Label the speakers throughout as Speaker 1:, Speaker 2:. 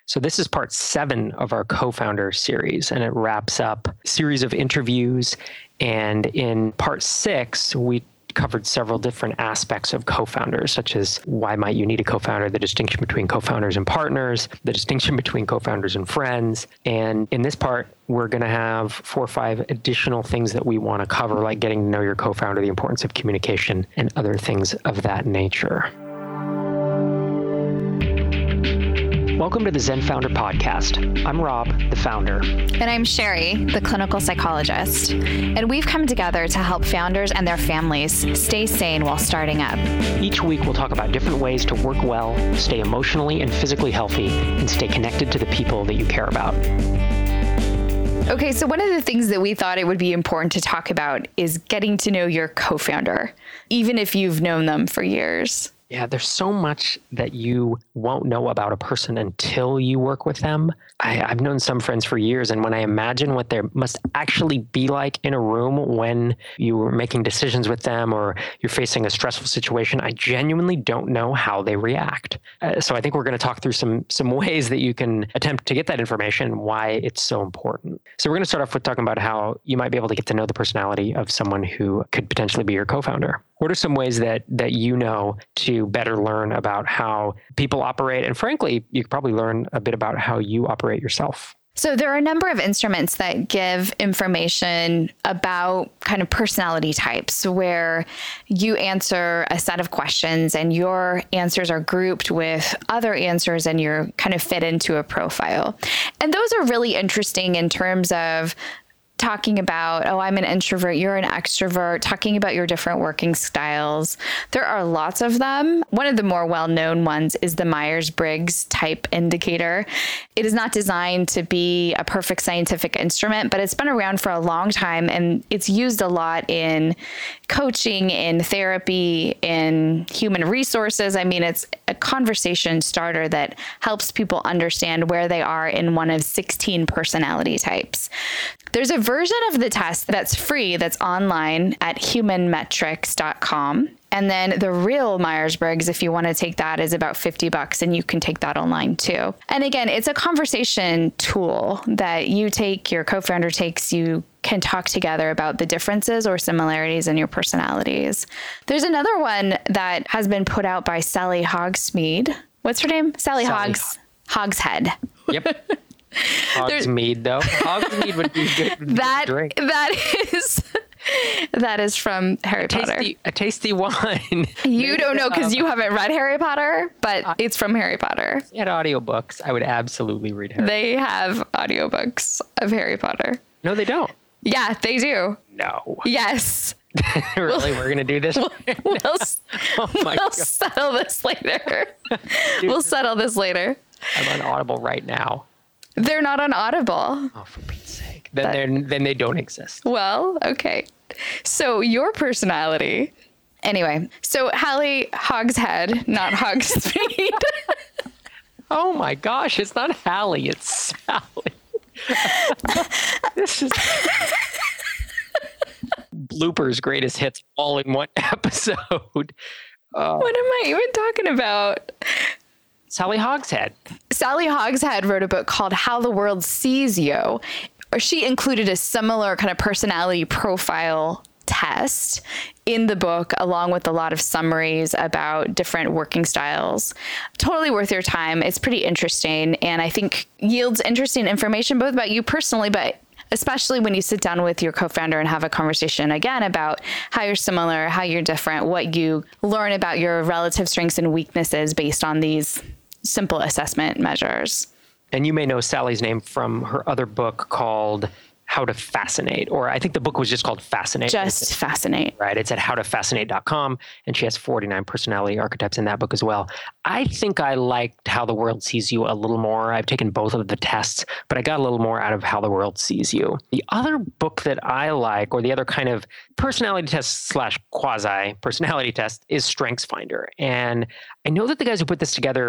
Speaker 1: So this is part 7 of our co-founder series, and it wraps up a series of interviews. And in part 6, we covered several different aspects of co-founders, such as why might you need a co-founder, the distinction between co-founders and partners, the distinction between co-founders and friends. And in this part, we're going to have 4 or 5 additional things that we want to cover, like getting to know your co-founder, the importance of communication, and other things of that nature. Welcome to the Zen Founder Podcast. I'm Rob, the founder.
Speaker 2: And I'm Sherry, the clinical psychologist. And we've come together to help founders and their families stay sane while starting up.
Speaker 1: Each week, we'll talk about different ways to work well, stay emotionally and physically healthy, and stay connected to the people that you care about.
Speaker 2: Okay, so one of the things that we thought it would be important to talk about is getting to know your co-founder, even if you've known them for years.
Speaker 1: Yeah, there's so much that you won't know about a person until you work with them. I've known some friends for years, and when I imagine what there must actually be like in a room when you were making decisions with them or you're facing a stressful situation, I genuinely don't know how they react. So I think we're going to talk through some ways that you can attempt to get that information and why it's so important. So we're going to start off with talking about how you might be able to get to know the personality of someone who could potentially be your co-founder. What are some ways that you know to better learn about how people operate? And frankly, you could probably learn a bit about how you operate yourself.
Speaker 2: So there are a number of instruments that give information about kind of personality types where you answer a set of questions and your answers are grouped with other answers and you're kind of fit into a profile. And those are really interesting in terms of talking about, oh, I'm an introvert, you're an extrovert, talking about your different working styles. There are lots of them. One of the more well-known ones is the Myers-Briggs type indicator. It is not designed to be a perfect scientific instrument, but it's been around for a long time and it's used a lot in coaching, in therapy, in human resources. I mean, it's a conversation starter that helps people understand where they are in one of 16 personality types. There's a version of the test that's free, that's online at humanmetrics.com. And then the real Myers-Briggs, if you want to take that, is about $50, and you can take that online too. And again, it's a conversation tool that you take, your co-founder takes, you can talk together about the differences or similarities in your personalities. There's another one that has been put out by Sally Hogsmeade. What's her name? Sally Hogshead.
Speaker 1: Yep. Hogsmeade, though. Hogsmeade would be good to drink.
Speaker 2: That is from Harry Potter.
Speaker 1: A tasty wine.
Speaker 2: You don't know because you haven't read Harry Potter, but it's from Harry Potter.
Speaker 1: If you had audiobooks, I would absolutely read Harry Potter.
Speaker 2: They have audiobooks of Harry Potter.
Speaker 1: No, they don't.
Speaker 2: Yeah, they do.
Speaker 1: No.
Speaker 2: Yes.
Speaker 1: Really? We're going to do this?
Speaker 2: We'll settle this later. We'll settle this later.
Speaker 1: I'm on Audible right now.
Speaker 2: They're not on Audible.
Speaker 1: Oh, for Pete's sake. Then they don't exist.
Speaker 2: Well, okay. So your personality. Anyway, so Hallie Hogshead, not Hogsmeade.
Speaker 1: Oh my gosh, it's not Hallie, it's Sally. This is bloopers, greatest hits all in one episode.
Speaker 2: What am I even talking about?
Speaker 1: Sally Hogshead.
Speaker 2: Sally Hogshead wrote a book called How the World Sees You. She included a similar kind of personality profile test in the book, along with a lot of summaries about different working styles. Totally worth your time. It's pretty interesting. And I think yields interesting information, both about you personally, but especially when you sit down with your co-founder and have a conversation again about how you're similar, how you're different, what you learn about your relative strengths and weaknesses based on these simple assessment measures.
Speaker 1: And you may know Sally's name from her other book called How to Fascinate, or I think the book was just called Fascinate.
Speaker 2: Just Fascinate.
Speaker 1: Right. It's at howtofascinate.com, and she has 49 personality archetypes in that book as well. I think I liked How the World Sees You a little more. I've taken both of the tests, but I got a little more out of How the World Sees You. The other book that I like, or the other kind of personality test / quasi personality test, is StrengthsFinder. And I know that the guys who put this together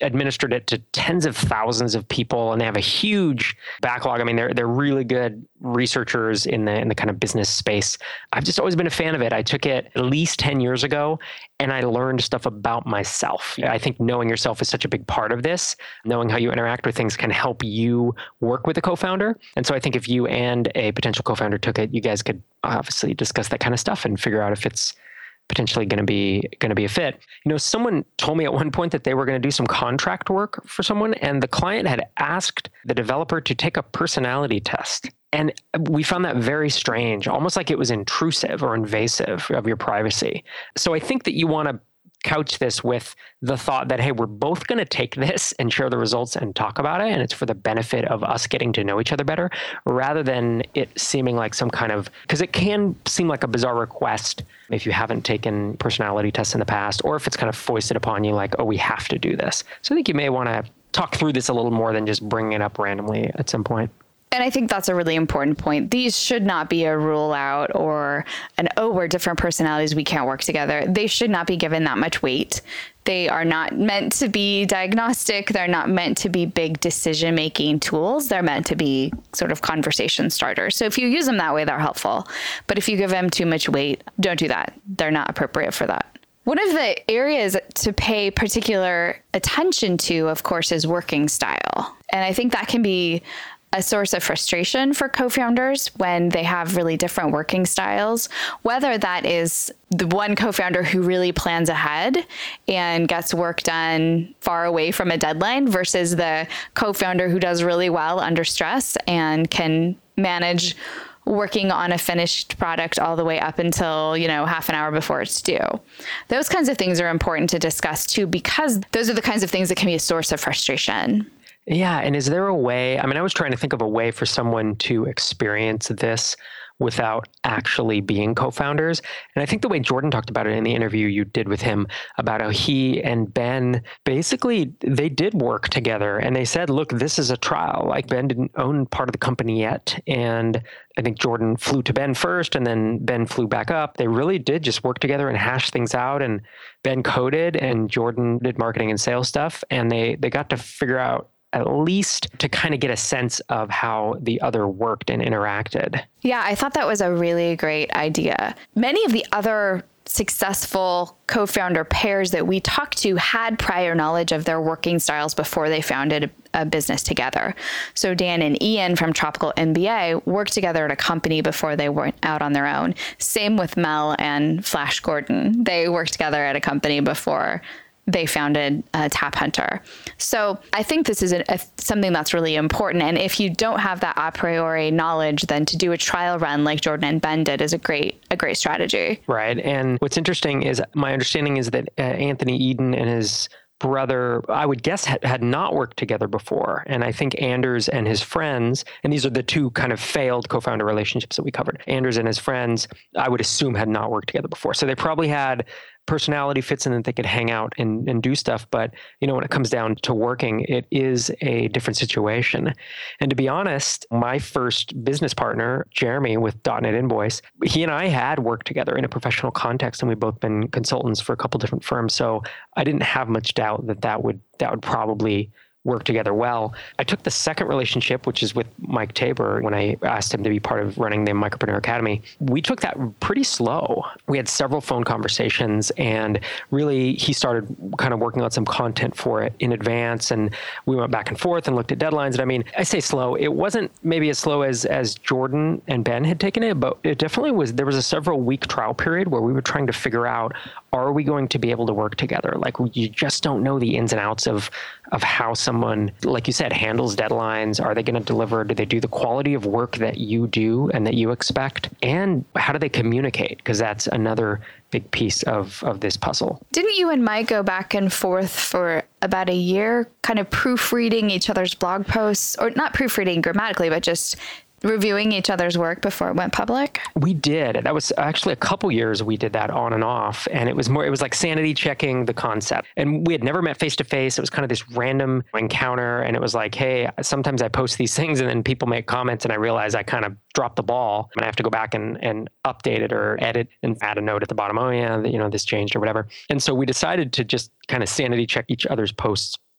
Speaker 1: administered it to tens of thousands of people, and they have a huge backlog. I mean, they're really good researchers in the kind of business space. I've just always been a fan of it. I took it at least 10 years ago, and I learned stuff about myself. I think knowing yourself is such a big part of this. Knowing how you interact with things can help you work with a co-founder. And so I think if you and a potential co-founder took it, you guys could obviously discuss that kind of stuff and figure out if it's potentially going to be a fit. Someone told me at one point that they were going to do some contract work for someone, and the client had asked the developer to take a personality test. And we found that very strange, almost like it was intrusive or invasive of your privacy. So I think that you want to couch this with the thought that, hey, we're both going to take this and share the results and talk about it, and it's for the benefit of us getting to know each other better, rather than it seeming like some kind of, because it can seem like a bizarre request if you haven't taken personality tests in the past, or if it's kind of foisted upon you like, oh, we have to do this. So I think you may want to talk through this a little more than just bringing it up randomly at some point.
Speaker 2: And I think that's a really important point. These should not be a rule out or we're different personalities, we can't work together. They should not be given that much weight. They are not meant to be diagnostic. They're not meant to be big decision-making tools. They're meant to be sort of conversation starters. So if you use them that way, they're helpful. But if you give them too much weight, don't do that. They're not appropriate for that. One of the areas to pay particular attention to, of course, is working style. And I think that can be a source of frustration for co-founders when they have really different working styles, whether that is the one co-founder who really plans ahead and gets work done far away from a deadline versus the co-founder who does really well under stress and can manage working on a finished product all the way up until, half an hour before it's due. Those kinds of things are important to discuss too, because those are the kinds of things that can be a source of frustration.
Speaker 1: Yeah. And is there a way, I was trying to think of a way for someone to experience this without actually being co-founders. And I think the way Jordan talked about it in the interview you did with him about how he and Ben, basically they did work together, and they said, look, this is a trial. Like, Ben didn't own part of the company yet. And I think Jordan flew to Ben first, and then Ben flew back up. They really did just work together and hash things out. And Ben coded and Jordan did marketing and sales stuff. And they got to figure out, at least to kind of get a sense of how the other worked and interacted.
Speaker 2: Yeah, I thought that was a really great idea. Many of the other successful co-founder pairs that we talked to had prior knowledge of their working styles before they founded a business together. So Dan and Ian from Tropical MBA worked together at a company before they went out on their own. Same with Mel and Flash Gordon. They worked together at a company before they founded Tap Hunter. So I think this is something that's really important. And if you don't have that a priori knowledge, then to do a trial run like Jordan and Ben did is a great strategy.
Speaker 1: Right. And what's interesting is my understanding is that Anthony Eden and his brother, I would guess, had not worked together before. And I think Anders and his friends, and these are the two kind of failed co-founder relationships that we covered. Anders and his friends, I would assume, had not worked together before. So they probably had personality fits in that they could hang out and do stuff. But, when it comes down to working, it is a different situation. And to be honest, my first business partner, Jeremy with .NET Invoice, he and I had worked together in a professional context, and we've both been consultants for a couple different firms. So I didn't have much doubt that would probably work together well. I took the second relationship, which is with Mike Tabor, when I asked him to be part of running the Micropreneur Academy. We took that pretty slow. We had several phone conversations, and really he started kind of working on some content for it in advance, and we went back and forth and looked at deadlines. And I say slow. It wasn't maybe as slow as Jordan and Ben had taken it, but it definitely was. There was a several week trial period where we were trying to figure out, are we going to be able to work together? Like, you just don't know the ins and outs of how someone, like you said, handles deadlines. Are they going to deliver? Do they do the quality of work that you do and that you expect? And how do they communicate? Because that's another big piece of this puzzle.
Speaker 2: Didn't you and Mike go back and forth for about a year, kind of proofreading each other's blog posts, or not proofreading grammatically, but just reviewing each other's work before it went public?
Speaker 1: We did. That was actually a couple years we did that on and off. And it was like sanity checking the concept. And we had never met face to face. It was kind of this random encounter. And it was like, hey, sometimes I post these things and then people make comments and I realize I kind of dropped the ball and I have to go back and update it or edit and add a note at the bottom. Oh yeah, this changed or whatever. And so we decided to just kind of sanity check each other's posts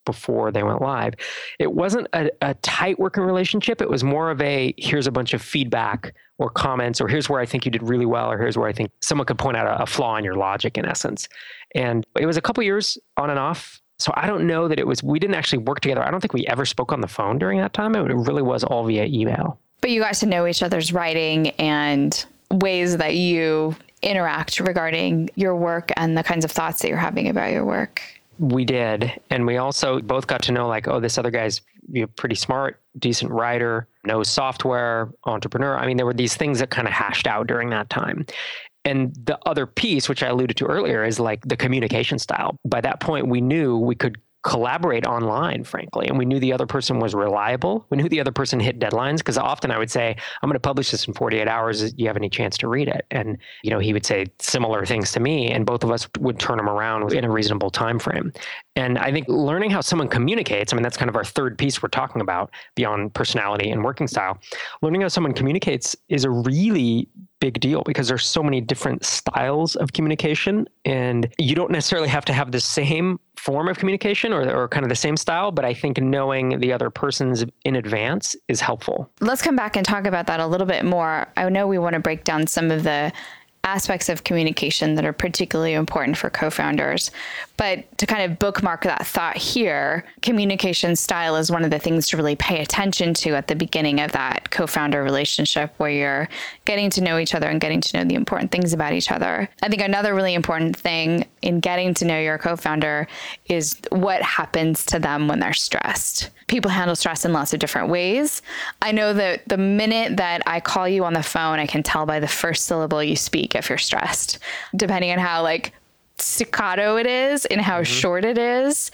Speaker 1: before they went live. It wasn't a tight working relationship. It was more of a, here's a bunch of feedback or comments, or here's where I think you did really well, or here's where I think someone could point out a flaw in your logic, in essence. And it was a couple years on and off. So I don't know that we didn't actually work together. I don't think we ever spoke on the phone during that time. It really was all via email.
Speaker 2: But you got to know each other's writing and ways that you interact regarding your work and the kinds of thoughts that you're having about your work.
Speaker 1: We did. And we also both got to know like, oh, this other guy's pretty smart, decent writer, knows software, entrepreneur. I mean, there were these things that kind of hashed out during that time. And the other piece, which I alluded to earlier, is like the communication style. By that point, we knew we could collaborate online, frankly. And we knew the other person was reliable. We knew the other person hit deadlines, because often I would say, I'm going to publish this in 48 hours. Do you have any chance to read it? And, he would say similar things to me, and both of us would turn them around in a reasonable time frame. And I think learning how someone communicates, I mean, that's kind of our third piece we're talking about beyond personality and working style. Learning how someone communicates is a really big deal, because there's so many different styles of communication, and you don't necessarily have to have the same form of communication or kind of the same style, but I think knowing the other person's in advance is helpful.
Speaker 2: Let's come back and talk about that a little bit more. I know we want to break down some of the aspects of communication that are particularly important for co-founders. But to kind of bookmark that thought here, communication style is one of the things to really pay attention to at the beginning of that co-founder relationship, where you're getting to know each other and getting to know the important things about each other. I think another really important thing in getting to know your co-founder is what happens to them when they're stressed. People handle stress in lots of different ways. I know that the minute that I call you on the phone, I can tell by the first syllable you speak if you're stressed, depending on how staccato it is and how short it is.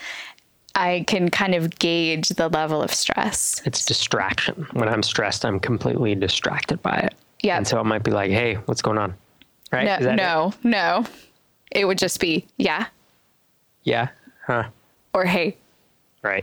Speaker 2: I can kind of gauge the level of stress.
Speaker 1: It's distraction. When I'm stressed, I'm completely distracted by it.
Speaker 2: Yeah.
Speaker 1: And so it might be like, hey, what's going on? Right?
Speaker 2: No. It would just be, yeah.
Speaker 1: Yeah. Huh.
Speaker 2: Or hey.
Speaker 1: Right.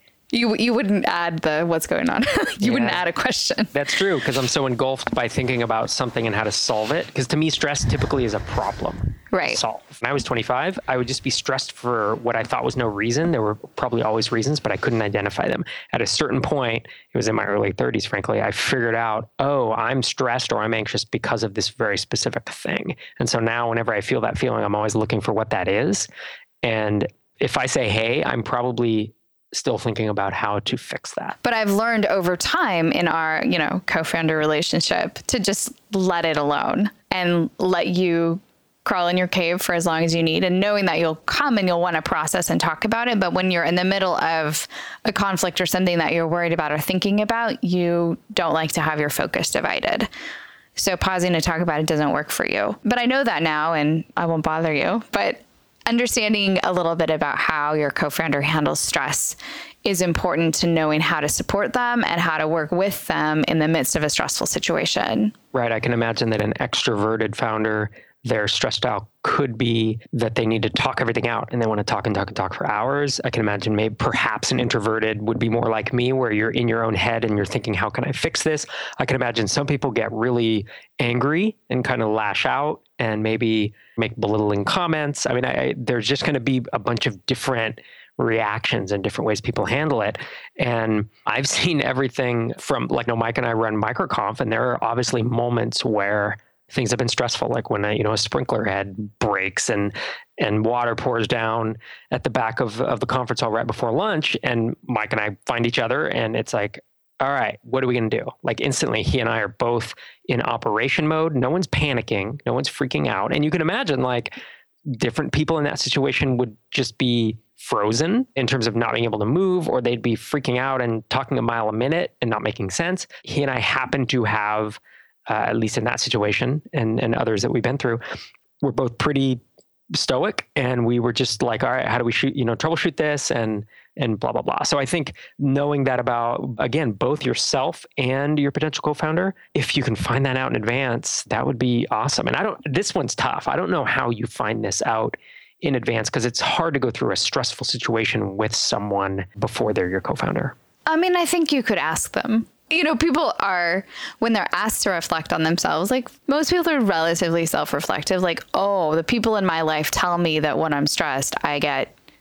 Speaker 2: You wouldn't add the what's going on. You wouldn't add a question.
Speaker 1: That's true, because I'm so engulfed by thinking about something and how to solve it. Because to me, stress typically is a problem.
Speaker 2: Right.
Speaker 1: Solve. When I was 25, I would just be stressed for what I thought was no reason. There were probably always reasons, but I couldn't identify them. At a certain point, it was in my early 30s, frankly, I figured out, oh, I'm stressed or I'm anxious because of this very specific thing. And so now whenever I feel that feeling, I'm always looking for what that is. And if I say, hey, I'm probably still thinking about how to fix that.
Speaker 2: But I've learned over time in our, co-founder relationship to just let it alone and let you crawl in your cave for as long as you need, and knowing that you'll come and you'll want to process and talk about it. But when you're in the middle of a conflict or something that you're worried about or thinking about, you don't like to have your focus divided. So pausing to talk about it doesn't work for you. But I know that now, and I won't bother you. But understanding a little bit about how your co-founder handles stress is important to knowing how to support them and how to work with them in the midst of a stressful situation.
Speaker 1: Right. I can imagine that an extroverted founder, their stress style could be that they need to talk everything out and they want to talk and talk and talk for hours. I can imagine maybe perhaps an introverted would be more like me, where you're in your own head and you're thinking, how can I fix this? I can imagine some people get really angry and kind of lash out and maybe make belittling comments. I mean, there's just going to be a bunch of different reactions and different ways people handle it. And I've seen everything from Mike and I run MicroConf, and there are obviously moments where things have been stressful, like when a sprinkler head breaks and water pours down at the back of the conference hall right before lunch, and Mike and I find each other, and it's like, all right, what are we going to do? Like instantly, he and I are both in operation mode. No one's panicking. No one's freaking out. And you can imagine different people in that situation would just be frozen in terms of not being able to move, or they'd be freaking out and talking a mile a minute and not making sense. He and I happen to have, at least in that situation and others that we've been through, we're both pretty stoic, and we were just like, all right, how do we troubleshoot this and blah, blah, blah. So I think knowing that about, again, both yourself and your potential co-founder, if you can find that out in advance, that would be awesome. And this one's tough. I don't know how you find this out in advance, because it's hard to go through a stressful situation with someone before they're your co-founder. I
Speaker 2: mean, I think you could ask them. People are, when they're asked to reflect on themselves, most people are relatively self-reflective. The people in my life tell me that when I'm stressed, I get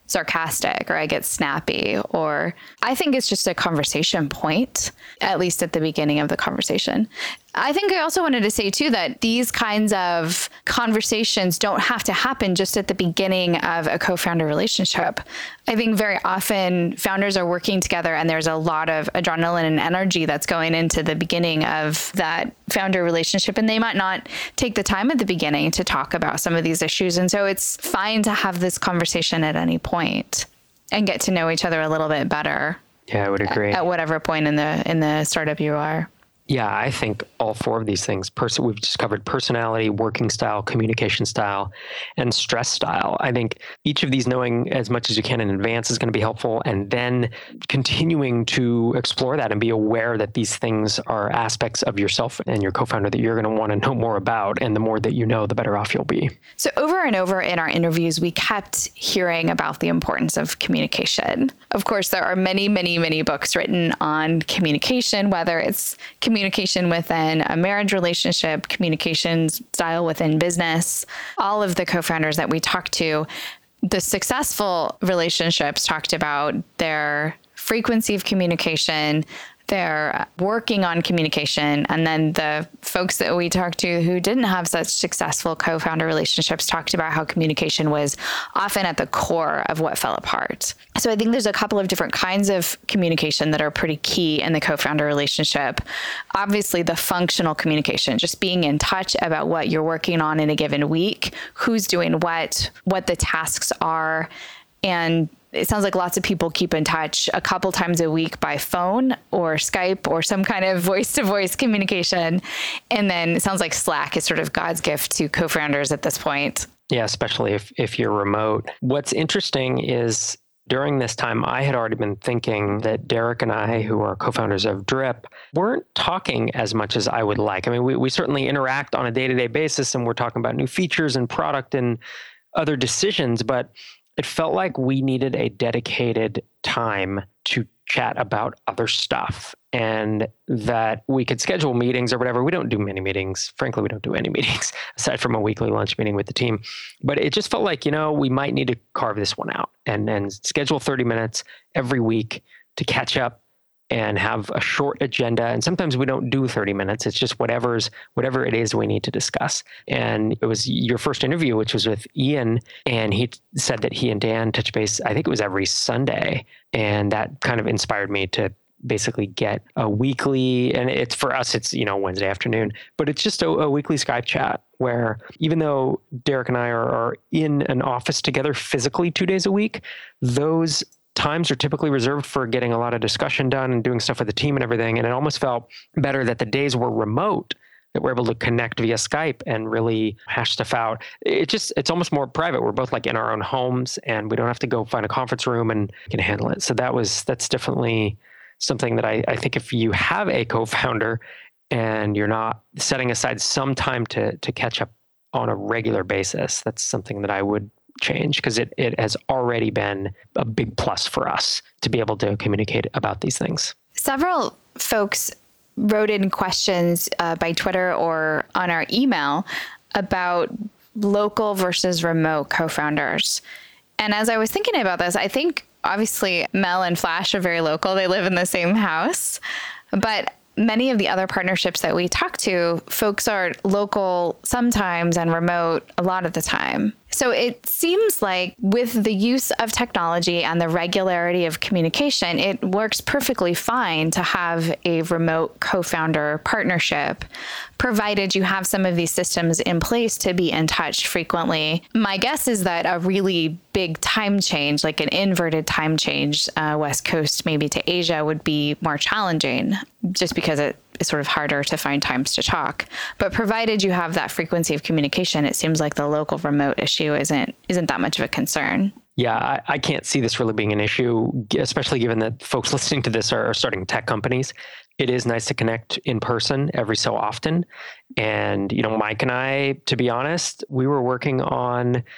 Speaker 2: sarcastic or I get snappy, or I think it's just a conversation point, at least at the beginning of the conversation. I think I also wanted to say too that these kinds of conversations don't have to happen just at the beginning of a co-founder relationship. I think very often founders are working together and there's a lot of adrenaline and energy that's going into the beginning of that founder relationship, and they might not take the time at the beginning to talk about some of these issues. And so it's fine to have this conversation at any point and get to know each other a little bit better.
Speaker 1: Yeah, I would agree.
Speaker 2: At whatever point in the startup you are.
Speaker 1: Yeah, I think all four of these things, we've just covered personality, working style, communication style, and stress style. I think each of these, knowing as much as you can in advance, is going to be helpful. And then continuing to explore that and be aware that these things are aspects of yourself and your co-founder that you're going to want to know more about. And the more that you know, the better off you'll be.
Speaker 2: So over and over in our interviews, we kept hearing about the importance of communication. Of course, there are many, many, many books written on communication, whether it's communication within a marriage relationship, communication style within business. All of the co-founders that we talked to, the successful relationships talked about their frequency of communication, they're working on communication. And then the folks that we talked to who didn't have such successful co-founder relationships talked about how communication was often at the core of what fell apart. So I think there's a couple of different kinds of communication that are pretty key in the co-founder relationship. Obviously, the functional communication, just being in touch about what you're working on in a given week, who's doing what the tasks are, and it sounds like lots of people keep in touch a couple times a week by phone or Skype or some kind of voice-to-voice communication. And then it sounds like Slack is sort of God's gift to co-founders at this point.
Speaker 1: Yeah, especially if you're remote. What's interesting is during this time, I had already been thinking that Derek and I, who are co-founders of Drip, weren't talking as much as I would like. I mean, we certainly interact on a day-to-day basis, and we're talking about new features and product and other decisions, but it felt like we needed a dedicated time to chat about other stuff, and that we could schedule meetings or whatever. We don't do many meetings. Frankly, we don't do any meetings aside from a weekly lunch meeting with the team. But it just felt like, we might need to carve this one out and schedule 30 minutes every week to catch up and have a short agenda. And sometimes we don't do 30 minutes. It's just whatever it is we need to discuss. And it was your first interview, which was with Ian. And he said that he and Dan touch base, I think it was every Sunday. And that kind of inspired me to basically get a weekly, and it's for us, it's, Wednesday afternoon, but it's just a weekly Skype chat where even though Derek and I are in an office together physically 2 days a week, those times are typically reserved for getting a lot of discussion done and doing stuff with the team and everything. And it almost felt better that the days were remote, that we're able to connect via Skype and really hash stuff out. It's almost more private. We're both like in our own homes and we don't have to go find a conference room and can handle it. So that's definitely something that I think if you have a co-founder and you're not setting aside some time to catch up on a regular basis, that's something that I would change, because it has already been a big plus for us to be able to communicate about these things.
Speaker 2: Several folks wrote in questions by Twitter or on our email about local versus remote co-founders. And as I was thinking about this, I think obviously Mel and Flash are very local. They live in the same house. But many of the other partnerships that we talk to, folks are local sometimes and remote a lot of the time. So it seems like with the use of technology and the regularity of communication, it works perfectly fine to have a remote co-founder partnership, provided you have some of these systems in place to be in touch frequently. My guess is that a really big time change, like an inverted time change, West Coast maybe to Asia, would be more challenging just because it's sort of harder to find times to talk. But provided you have that frequency of communication, it seems like the local remote issue isn't that much of a concern.
Speaker 1: Yeah, I can't see this really being an issue, especially given that folks listening to this are starting tech companies. It is nice to connect in person every so often. And, Mike and I, to be honest, we were working on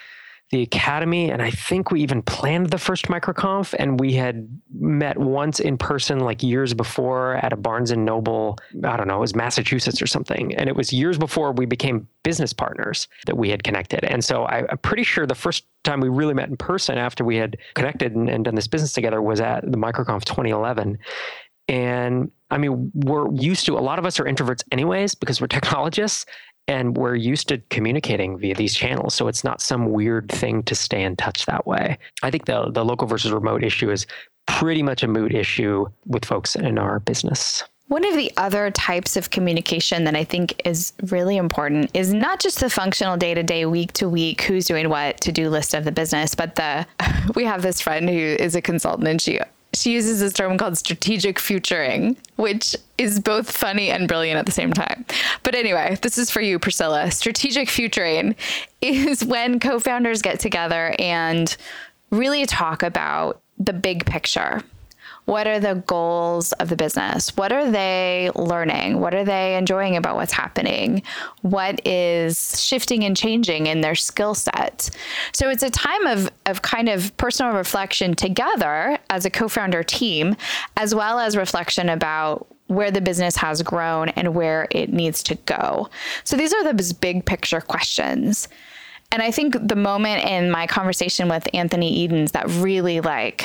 Speaker 1: the academy, and I think we even planned the first MicroConf, and we had met once in person like years before at a Barnes & Noble, I don't know, it was Massachusetts or something. And it was years before we became business partners that we had connected. And so I'm pretty sure the first time we really met in person after we had connected and done this business together was at the MicroConf 2011. And I mean, we're used to, a lot of us are introverts anyways because we're technologists. And we're used to communicating via these channels. So it's not some weird thing to stay in touch that way. I think the local versus remote issue is pretty much a moot issue with folks in our business.
Speaker 2: One of the other types of communication that I think is really important is not just the functional day-to-day, week-to-week, who's doing what, to-do list of the business, but we have this friend who is a consultant, and she uses this term called strategic futuring, which is both funny and brilliant at the same time. But anyway, this is for you, Priscilla. Strategic futuring is when co-founders get together and really talk about the big picture. What are the goals of the business? What are they learning? What are they enjoying about what's happening? What is shifting and changing in their skill set? So it's a time of kind of personal reflection together as a co-founder team, as well as reflection about where the business has grown and where it needs to go. So these are the big picture questions. And I think the moment in my conversation with Anthony Edens that really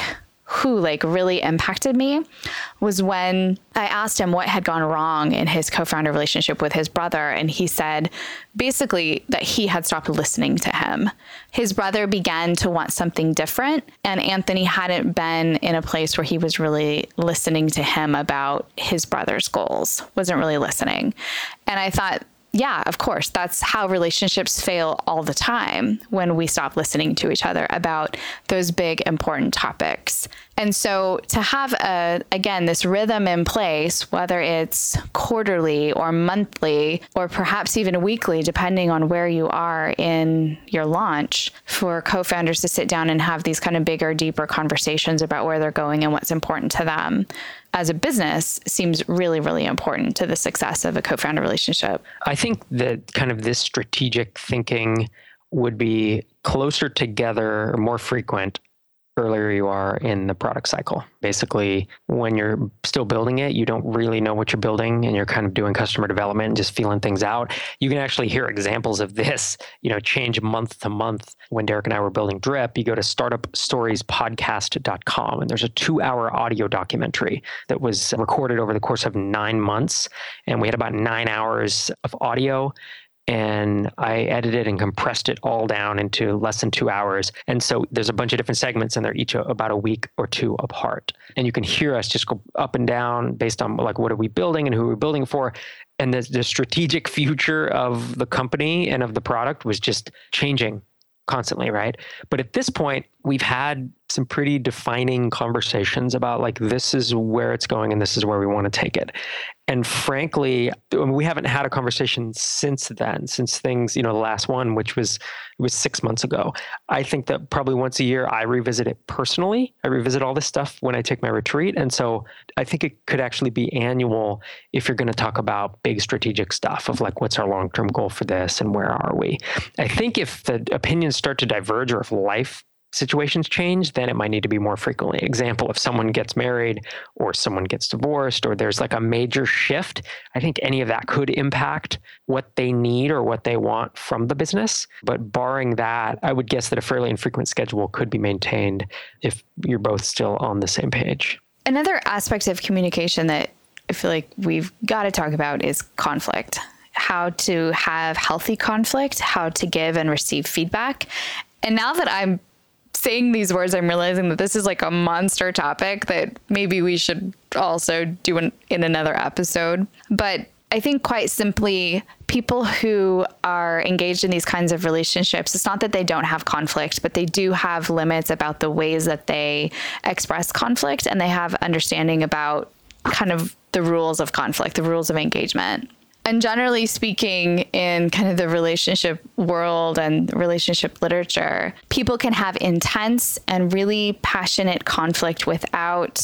Speaker 2: really impacted me was when I asked him what had gone wrong in his co-founder relationship with his brother. And he said basically that he had stopped listening to him. His brother began to want something different, and Anthony hadn't been in a place where he was really listening to him about his brother's goals, wasn't really listening. And I thought, yeah, of course, that's how relationships fail all the time, when we stop listening to each other about those big, important topics. And so to have, again, this rhythm in place, whether it's quarterly or monthly, or perhaps even weekly, depending on where you are in your launch, for co-founders to sit down and have these kind of bigger, deeper conversations about where they're going and what's important to them as a business seems really, really important to the success of a co-founder relationship.
Speaker 1: I think that kind of this strategic thinking would be closer together, or more frequent, earlier you are in the product cycle. Basically, when you're still building it, you don't really know what you're building and you're kind of doing customer development and just feeling things out. You can actually hear examples of this, change month to month. When Derek and I were building Drip, you go to startupstoriespodcast.com and there's a 2-hour audio documentary that was recorded over the course of 9 months. And we had about 9 hours of audio. And I edited and compressed it all down into less than 2 hours. And so there's a bunch of different segments and they're each about a week or two apart. And you can hear us just go up and down based on like, what are we building and who we're building for? And the strategic future of the company and of the product was just changing constantly, right? But at this point, we've had some pretty defining conversations about like, this is where it's going and this is where we want to take it. And frankly, we haven't had a conversation since then, since things, the last one, which was 6 months ago. I think that probably once a year, I revisit it personally. I revisit all this stuff when I take my retreat. And so I think it could actually be annual if you're going to talk about big strategic stuff of like, what's our long-term goal for this and where are we? I think if the opinions start to diverge or if life situations change, then it might need to be more frequently. Example, if someone gets married or someone gets divorced or there's like a major shift, I think any of that could impact what they need or what they want from the business. But barring that, I would guess that a fairly infrequent schedule could be maintained if you're both still on the same page. Another
Speaker 2: aspect of communication that I feel like we've got to talk about is conflict. How to have healthy conflict, how to give and receive feedback. And now that I'm saying these words, I'm realizing that this is like a monster topic that maybe we should also do in another episode. But I think quite simply, people who are engaged in these kinds of relationships, it's not that they don't have conflict, but they do have limits about the ways that they express conflict, and they have understanding about kind of the rules of conflict, the rules of engagement. And generally speaking, in kind of the relationship world and relationship literature, people can have intense and really passionate conflict without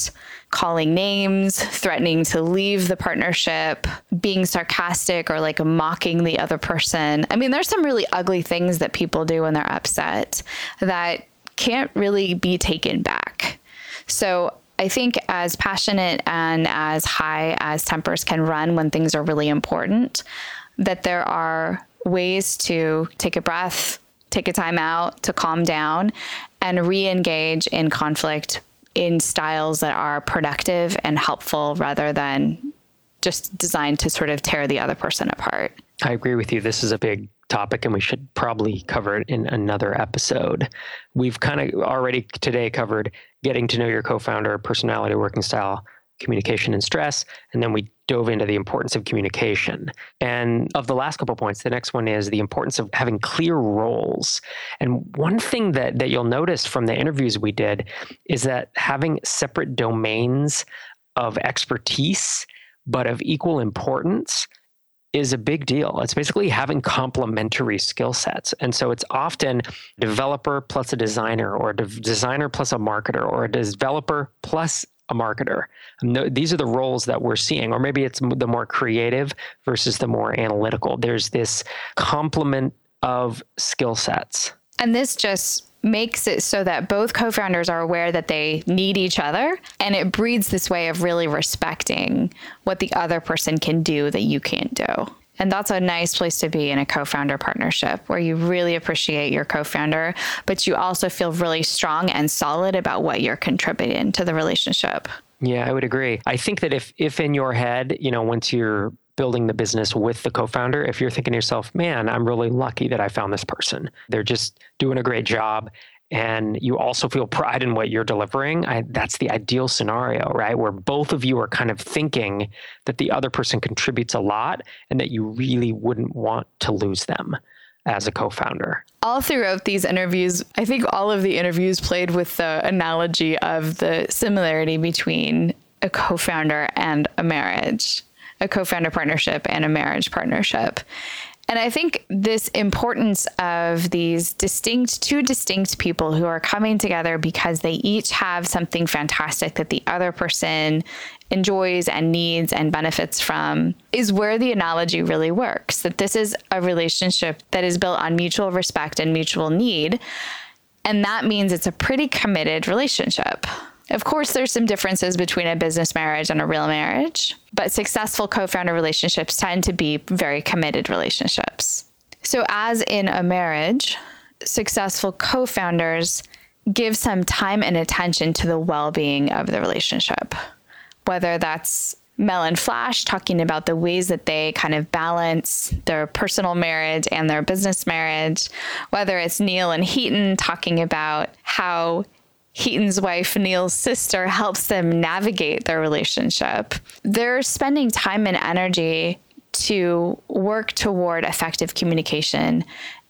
Speaker 2: calling names, threatening to leave the partnership, being sarcastic or like mocking the other person. I mean, there's some really ugly things that people do when they're upset that can't really be taken back. So I think as passionate and as high as tempers can run when things are really important, that there are ways to take a breath, take a time out, to calm down and re-engage in conflict in styles that are productive and helpful rather than just designed to sort of tear the other person apart.
Speaker 1: I agree with you. This is a big topic and we should probably cover it in another episode. We've kind of already today covered getting to know your co-founder, personality, working style, communication and stress. And then we dove into the importance of communication. And of the last couple of points, the next one is the importance of having clear roles. And one thing that you'll notice from the interviews we did is that having separate domains of expertise, but of equal importance, is a big deal. It's basically having complementary skill sets. And so it's often developer plus a designer, or a designer plus a marketer, or a developer plus a marketer. These are the roles that we're seeing, or maybe it's the more creative versus the more analytical. There's this complement of skill sets.
Speaker 2: And this just makes it so that both co-founders are aware that they need each other. And it breeds this way of really respecting what the other person can do that you can't do. And that's a nice place to be in a co-founder partnership, where you really appreciate your co-founder, but you also feel really strong and solid about what you're contributing to the relationship.
Speaker 1: Yeah, I would agree. I think that if in your head, once you're building the business with the co-founder, if you're thinking to yourself, man, I'm really lucky that I found this person. They're just doing a great job. And you also feel pride in what you're delivering. That's the ideal scenario, right? Where both of you are kind of thinking that the other person contributes a lot and that you really wouldn't want to lose them as a co-founder.
Speaker 2: All throughout these interviews, I think all of the interviews played with the analogy of the similarity between a co-founder and a marriage, a co-founder partnership and a marriage partnership. And I think this importance of these two distinct people who are coming together because they each have something fantastic that the other person enjoys and needs and benefits from is where the analogy really works. That this is a relationship that is built on mutual respect and mutual need. And that means it's a pretty committed relationship. Of course, there's some differences between a business marriage and a real marriage, but successful co-founder relationships tend to be very committed relationships. So as in a marriage, successful co-founders give some time and attention to the well-being of the relationship, whether that's Mel and Flash talking about the ways that they kind of balance their personal marriage and their business marriage, whether it's Neil and Heaton talking about how Heaton's wife, Neil's sister, helps them navigate their relationship. They're spending time and energy to work toward effective communication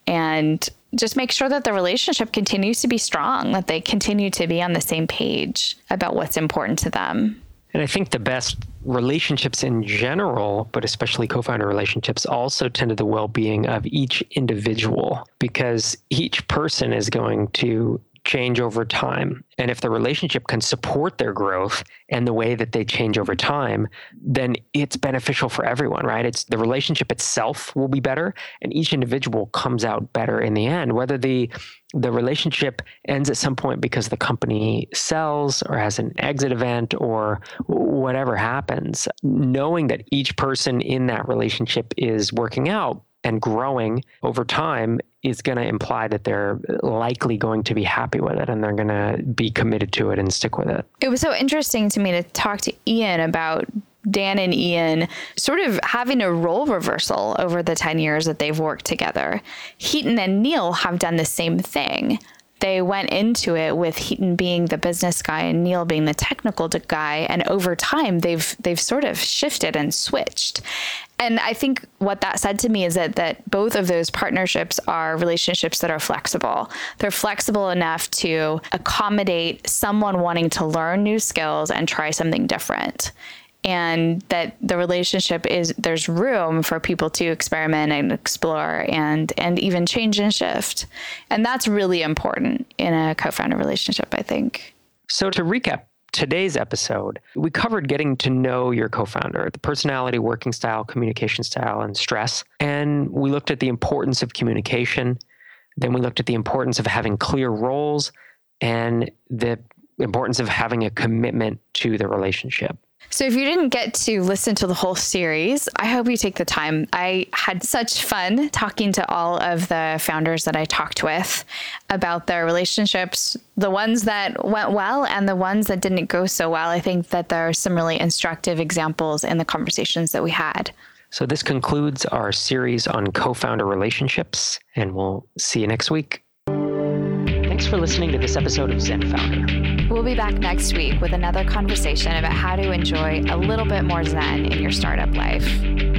Speaker 2: and just make sure that the relationship continues to be strong, that they continue to be on the same page about what's important to them.
Speaker 1: And I think the best relationships in general, but especially co-founder relationships, also tend to the well-being of each individual, because each person is going to change over time. And if the relationship can support their growth and the way that they change over time, then it's beneficial for everyone, right? It's the relationship itself will be better and each individual comes out better in the end, whether the relationship ends at some point because the company sells or has an exit event or whatever happens. Knowing that each person in that relationship is working out and growing over time is going to imply that they're likely going to be happy with it and they're going to be committed to it and stick with it.
Speaker 2: It was so interesting to me to talk to Ian about Dan and Ian sort of having a role reversal over the 10 years that they've worked together. Heaton and Neil have done the same thing. They went into it with Heaton being the business guy and Neil being the technical guy. And over time, they've sort of shifted and switched. And I think what that said to me is that both of those partnerships are relationships that are flexible. They're flexible enough to accommodate someone wanting to learn new skills and try something different. And that the relationship there's room for people to experiment and explore and even change and shift. And that's really important in a co-founder relationship, I think.
Speaker 1: So to recap today's episode, we covered getting to know your co-founder, the personality, working style, communication style, and stress. And we looked at the importance of communication. Then we looked at the importance of having clear roles and the importance of having a commitment to the relationship.
Speaker 2: So if you didn't get to listen to the whole series, I hope you take the time. I had such fun talking to all of the founders that I talked with about their relationships, the ones that went well and the ones that didn't go so well. I think that there are some really instructive examples in the conversations that we had.
Speaker 1: So this concludes our series on co-founder relationships, and we'll see you next week. Thanks for listening to this episode of Zen Founder.
Speaker 2: We'll be back next week with another conversation about how to enjoy a little bit more Zen in your startup life.